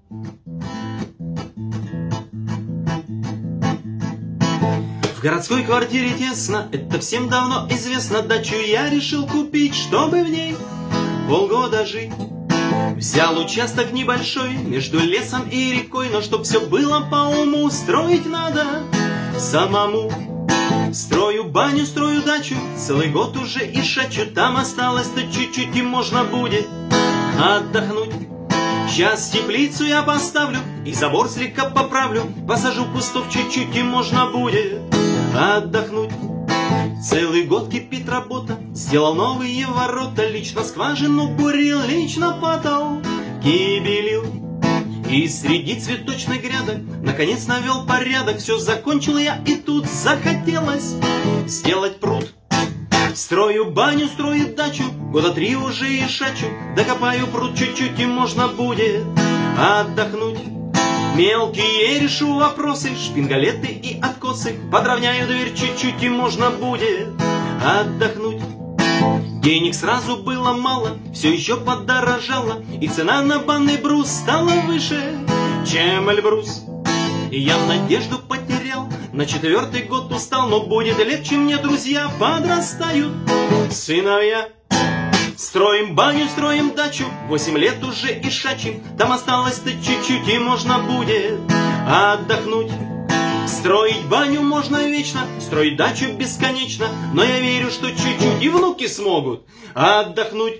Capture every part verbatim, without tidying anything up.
В городской квартире тесно, это всем давно известно. Дачу я решил купить, чтобы в ней полгода жить. Взял участок небольшой между лесом и рекой, но чтоб все было по уму, строить надо самому. Строю баню, строю дачу, целый год уже и шачу. Там осталось-то чуть-чуть, и можно будет отдохнуть. Сейчас теплицу я поставлю и забор слегка поправлю. Посажу кустов чуть-чуть, и можно будет отдохнуть. Целый год кипит работа, сделал новые ворота. Лично скважину бурил, лично потолки белил. И среди цветочных грядок наконец навел порядок. Все закончил я, и тут захотелось сделать пруд. Строю баню, строю дачу, года три уже и шачу. Докопаю пруд чуть-чуть, и можно будет отдохнуть. Мелкие решу вопросы, шпингалеты и откосы. Подровняю дверь чуть-чуть, и можно будет отдохнуть. Денег сразу было мало, все еще подорожало. И цена на банный брус стала выше, чем Эльбрус. И я надежду потерял, на четвертый год устал. Но будет легче мне, друзья, подрастают сыновья. Строим баню, строим дачу, восемь лет уже и шачим. Там осталось-то чуть-чуть, и можно будет отдохнуть. Строить баню можно вечно, строить дачу бесконечно. Но я верю, что чуть-чуть и внуки смогут отдохнуть.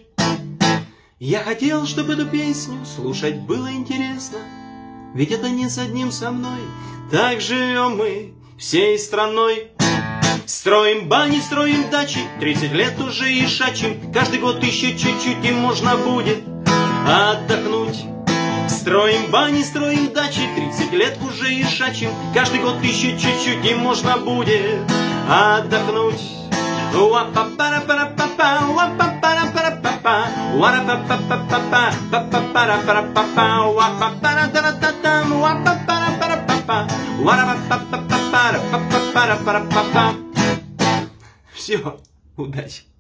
Я хотел, чтобы эту песню слушать было интересно. Ведь это не с одним со мной, так живем мы всей страной. Строим бани, строим дачи, тридцать лет уже и шачим. Каждый год еще чуть-чуть, и можно будет отдохнуть. Строим бани, строим дачи, тридцать лет уже и шачим. Каждый год еще чуть-чуть, и можно будет отдохнуть. Все, удачи.